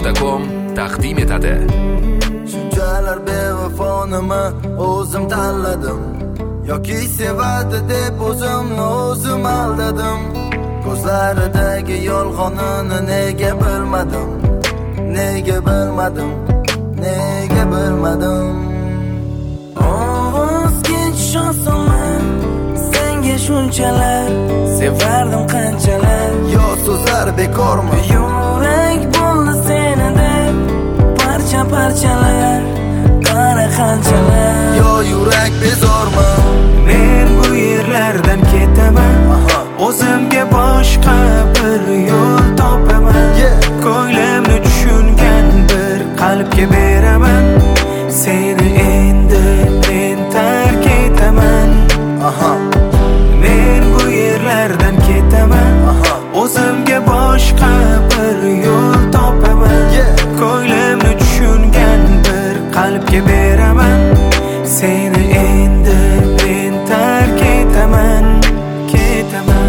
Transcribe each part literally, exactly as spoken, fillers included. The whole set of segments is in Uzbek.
nuqta com taqdim etadi. Shunchalar bevafonimi o'zim tanladim, yoki sevadi deb o'zimni o'zim aldadim. Ko'zlaridagi yolg'onini nega bilmadim, nega bilmadim, nega bilmadim. Ovozga tushaman, senga shunchalar sevardim qanchalar. Yo so'zlar bekormi? Yurak bo'ldi senida parcha parchalar, qara qanchalar. Yo yurak bezormi? Men bu yerlardan ketaman, o'zimga boshqa bir yo'l topaman. Ko'nglimni tushungan bir qalbga beraman, seni endi men tark etaman. Aha. Men bu yerlardan ketaman, o'zimga boshqa bir yo'l topaman. Ko'nglimni tushungan bir qalbga beraman, seni endi men tark etaman, ketaman.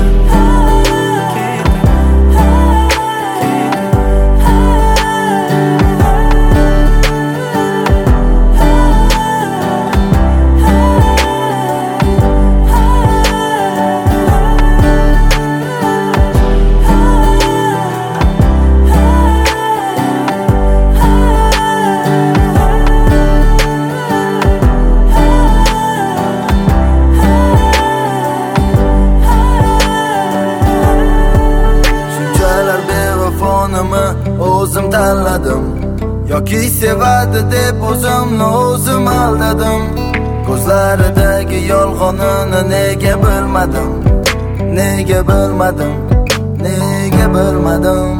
O'zim tanladim, yoki sevadi deb o'zimni o'zim aldadim. Ko'zlaridagi yolg'onini nega bilmadim, nega bilmadim, nega bilmadim.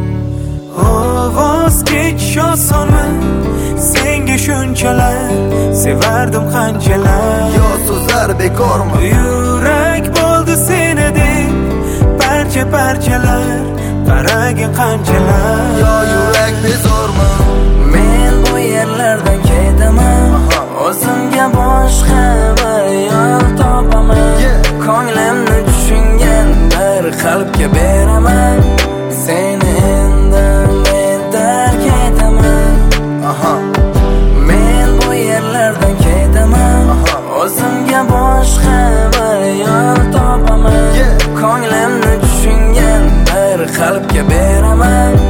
Ovozga tushaman, senga shunchalar sevardim qanchalar. Yo so'zlar bekormi? Yurak bo'ldi senedek parcha parchalar, qaragin qanchalar. Yo yurak bezormi? Men bu yerlardan ketaman, o'zimga boshqa bir yo'l topaman. Ko'nglimni tushungan bir qalbga beraman, seni endi men tark etaman. Aha. Men bu yerlardan ketaman, o'zimga boshqa bir yo'l topaman. Ko'nglimni tushungan bir qalbga beraman,